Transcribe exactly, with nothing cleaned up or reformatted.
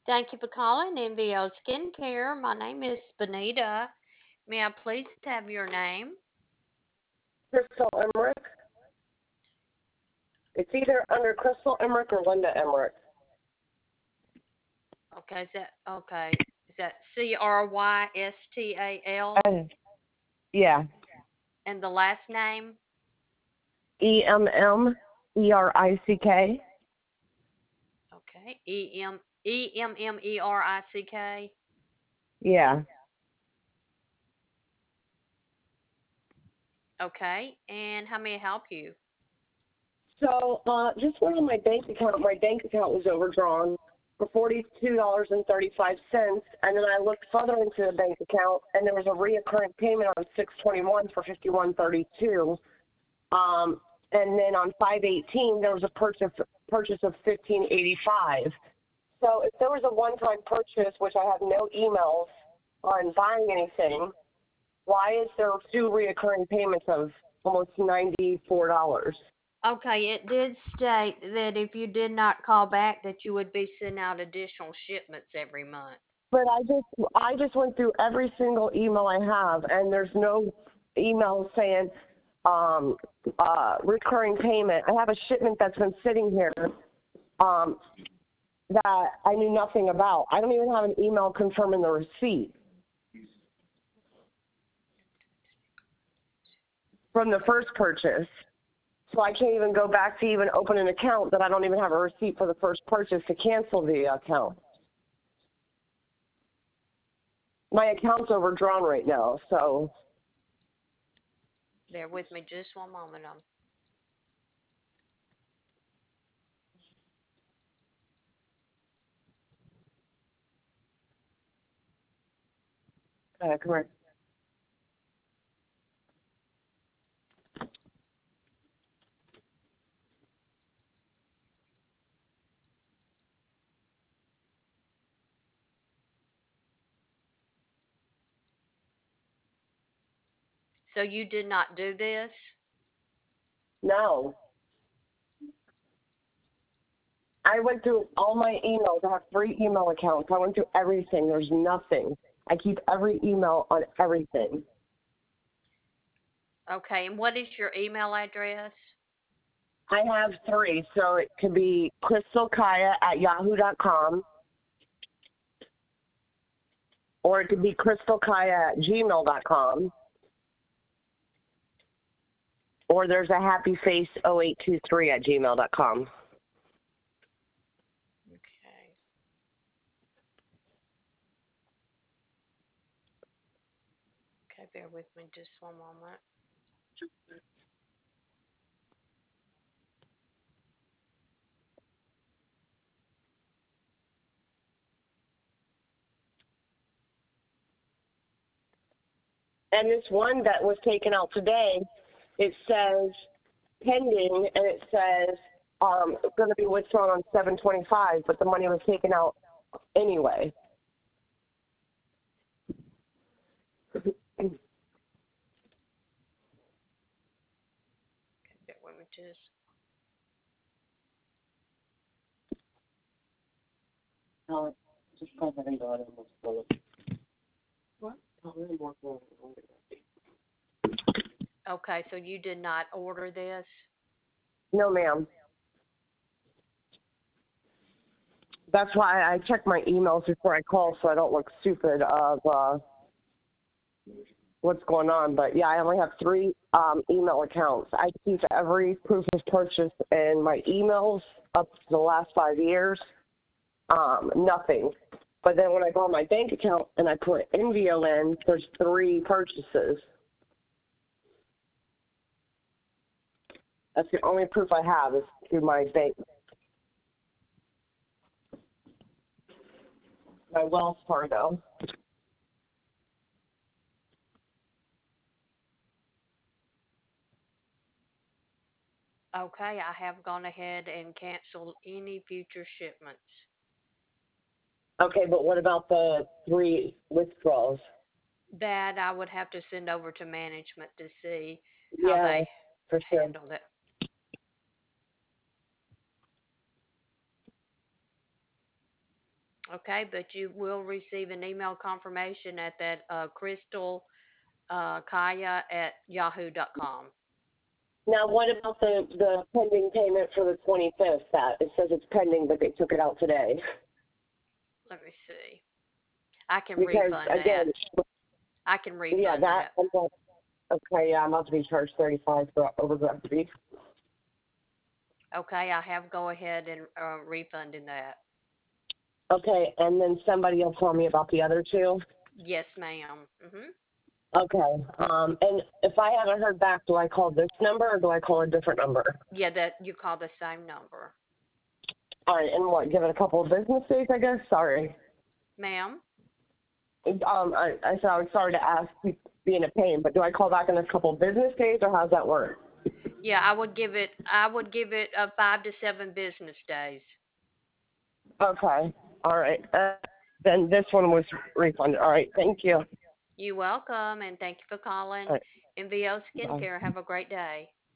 Thank you for calling N V O Skincare. My name is Benita. May I please have your name? Crystal Emmerich. It's either under Crystal Emmerich or Linda Emmerich. Okay, is that okay? Is that C R Y S T A L? Uh, yeah. And the last name? E M M E R I C K. Okay, E M E M M E R I C K. Yeah. Okay, and how may I help you? So uh, just went on my bank account. My bank account was overdrawn for forty-two dollars and thirty-five cents, and then I looked further into the bank account, and there was a reoccurring payment on six twenty-one for fifty-one thirty-two. Um, and then on five eighteen, there was a purchase purchase of fifteen eighty-five. So if there was a one-time purchase, which I have no emails on buying anything, why is there two reoccurring payments of almost ninety-four dollars? Okay, it did state that if you did not call back, that you would be sending out additional shipments every month. But I just I just went through every single email I have, and there's no email saying um, uh, recurring payment. I have a shipment that's been sitting here um, that I knew nothing about. I don't even have an email confirming the receipt from the first purchase. So I can't even go back to even open an account that I don't even have a receipt for the first purchase to cancel the account. My account's overdrawn right now, so. Bear with me just one moment. Um, Uh, correct. so you did not do this? No. I went through all my emails. I have three email accounts. I went through everything. There's nothing. I keep every email on everything. Okay, and what is your email address? I have three, so it could be crystalkaya at yahoo dot com, or it could be crystalkaya at gmail dot com, or there's a happyface oh eight two three at gmail dot com. Okay. Okay, bear with me just one moment. And this one that was taken out today, it says pending, and it says um, it's going to be withdrawn on seven twenty-five, but the money was taken out anyway. Okay, bear with me just. No, just call that into it. What? Okay, so you did not order this? No, ma'am. That's why I check my emails before I call so I don't look stupid of uh, what's going on. But, yeah, I only have three um, email accounts. I keep every proof of purchase in my emails up to the last five years. Um, nothing. But then when I go on my bank account and I put N V O in, there's three purchases. That's the only proof I have is through my bank, my Wells Fargo. Okay, I have gone ahead and canceled any future shipments. Okay, but what about the three withdrawals? That I would have to send over to management to see how Yeah, they for sure. handle it. Okay, but you will receive an email confirmation at that uh, Crystal uh, Kaya at yahoo dot com. Now, what about the the pending payment for the twenty-fifth? That it says it's pending, but they took it out today. Let me see. I can Because refund that. again, I can yeah, refund that. that. Okay, yeah, I'm about to be charged thirty-five for overdraft fee. Okay, I have go ahead and uh, refunding that. Okay, and then somebody will call me about the other two. Yes, ma'am. Mhm. Okay. Um, and if I haven't heard back, do I call this number or do I call a different number? Yeah, that you call the same number, All right, and what? Give it a couple of business days, I guess. Sorry. ma'am. Um, I, I said I was sorry to ask, keep being a pain, but do I call back in a couple of business days or how's that work? Yeah, I would give it. I would give it uh, five to seven business days. Okay. All right. Uh, then this one was refunded. All right. Thank you. You're welcome, and thank you for calling All right. N V O Bye. Skincare. Have a great day.